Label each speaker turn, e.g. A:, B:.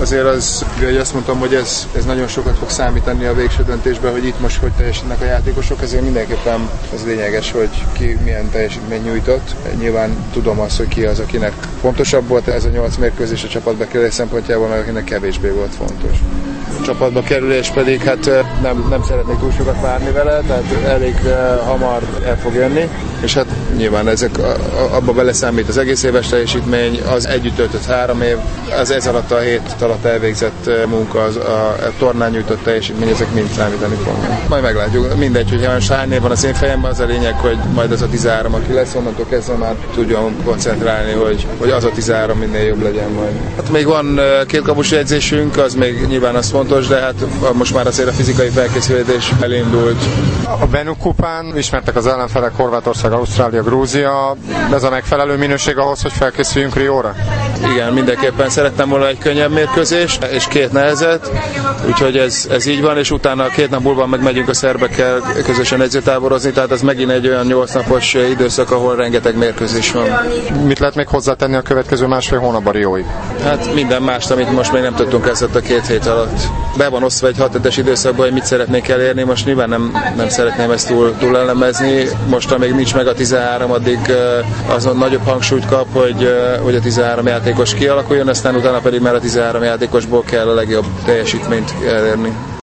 A: Azért az, hogy azt mondtam, hogy ez nagyon sokat fog számítani a végső döntésben, hogy itt most hogy teljesítenek a játékosok, ezért mindenképpen az lényeges, hogy ki milyen teljesítmény nyújtott. Nyilván tudom azt, hogy ki az, akinek fontosabb volt ez a 8 mérkőzés a csapatba kerülés szempontjából, akinek kevésbé volt fontos. A csapatba kerülés pedig hát nem szeretnék túl sokat várni vele, tehát elég hamar el fog jönni, és hát nyilván ezek abba beleszámít az egész éves teljesítmény, az együtt töltött 3 év, az ez alatt a 7 alatt elvégzett munka, a tornán nyújtott teljesítmény, ezek mind számítani fognak. Majd meglátjuk, mindegy, hogy hány év van az én fejemben, az a lényeg, hogy majd az a 13, aki lesz, onnantól kezdve már tudjon koncentrálni, hogy az a 13 minél jobb legyen majd. Hát még van 2 kapus edzésünk, az még nyilván az fontos, de hát most már azért a fizikai felkészülés elindult.
B: A Benuk kupán ismertek az ellenfelek Horvátország, Ausztrália, Grúzia. Ez a megfelelő minőség ahhoz, hogy felkészüljünk Rióra?
A: Igen, mindenképpen szerettem volna egy könnyebb mérkőzést, és 2 nehezet, úgyhogy ez így van, és utána 2 nap múlva meg megyünk a szerbekkel közösen edzőtáborozni, tehát ez megint egy olyan 8 napos időszak, ahol rengeteg mérkőzés van.
B: Mit lehet még hozzátenni a következő 1,5 hónapban Rióig?
A: Hát minden mást, amit most még nem tudtunk ezt a 2 hét alatt. Be van osztva egy 6 hetes időszakban, hogy mit szeretnék elérni, most nyilván nem szeretném ezt túl elemezni. Most, amíg nincs meg a 13, addig azon nagyobb hangsúlyt kap, hogy a 13 játékos kialakuljon, aztán utána pedig már a 13 játékosból kell a legjobb teljesítményt elérni.